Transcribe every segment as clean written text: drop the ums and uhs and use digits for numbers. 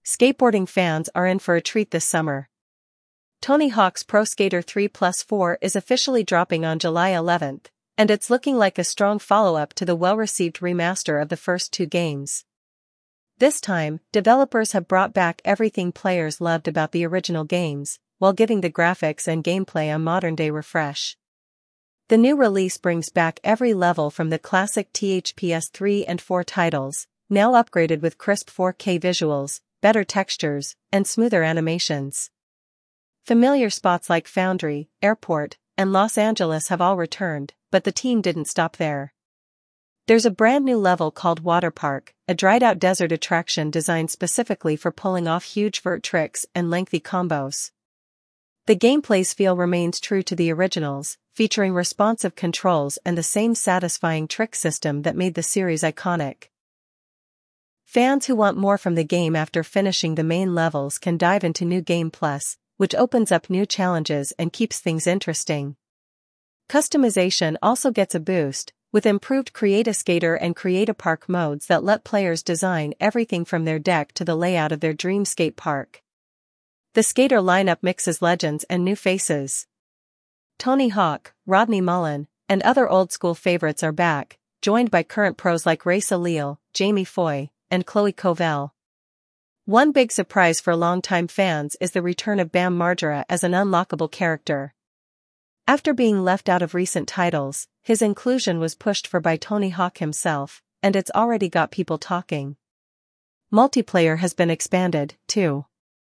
skateboarding fans are in for a treat this summer. Tony Hawk's Pro Skater 3+4 is officially dropping on July 11th, and it's looking like a strong follow-up to the well-received remaster of the first two games. This time, developers have brought back everything players loved about the original games, while giving the graphics and gameplay a modern-day refresh. The new release brings back every level from the classic THPS 3 and 4 titles, now upgraded with crisp 4K visuals, better textures, and smoother animations. Familiar spots like Foundry, Airport, and Los Angeles have all returned, but the team didn't stop there. There's a brand new level called Water Park, a dried-out desert attraction designed specifically for pulling off huge vert tricks and lengthy combos. The gameplay's feel remains true to the originals, featuring responsive controls and the same satisfying trick system that made the series iconic. Fans who want more from the game after finishing the main levels can dive into New Game Plus, which opens up new challenges and keeps things interesting. Customization also gets a boost, with improved Create-A-Skater and Create-A-Park modes that let players design everything from their deck to the layout of their dream skate park. The skater lineup mixes legends and new faces. Tony Hawk, Rodney Mullen, and other old-school favorites are back, joined by current pros like Race Allele, Jamie Foy, and Chloe Covell. One big surprise for longtime fans is the return of Bam Margera as an unlockable character. After being left out of recent titles, his inclusion was pushed for by Tony Hawk himself, and it's already got people talking. Multiplayer has been expanded, too.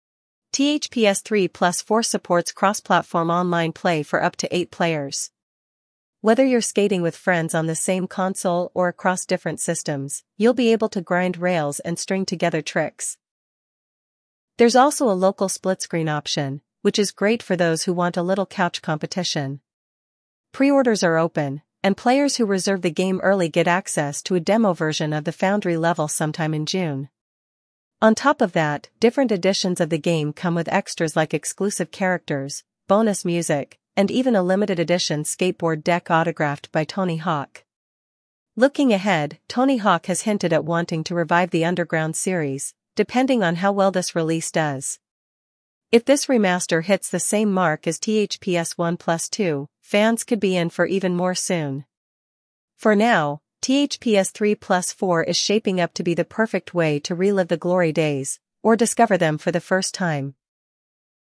THPS 3+4 supports cross-platform online play for up to 8 players. Whether you're skating with friends on the same console or across different systems, you'll be able to grind rails and string together tricks. There's also a local split-screen option, which is great for those who want a little couch competition. Pre-orders are open, and players who reserve the game early get access to a demo version of the Foundry level sometime in June. On top of that, different editions of the game come with extras like exclusive characters, bonus music, and even a limited edition skateboard deck autographed by Tony Hawk. Looking ahead, Tony Hawk has hinted at wanting to revive the Underground series, depending on how well this release does. If this remaster hits the same mark as THPS 1+2, fans could be in for even more soon. For now, THPS 3+4 is shaping up to be the perfect way to relive the glory days, or discover them for the first time.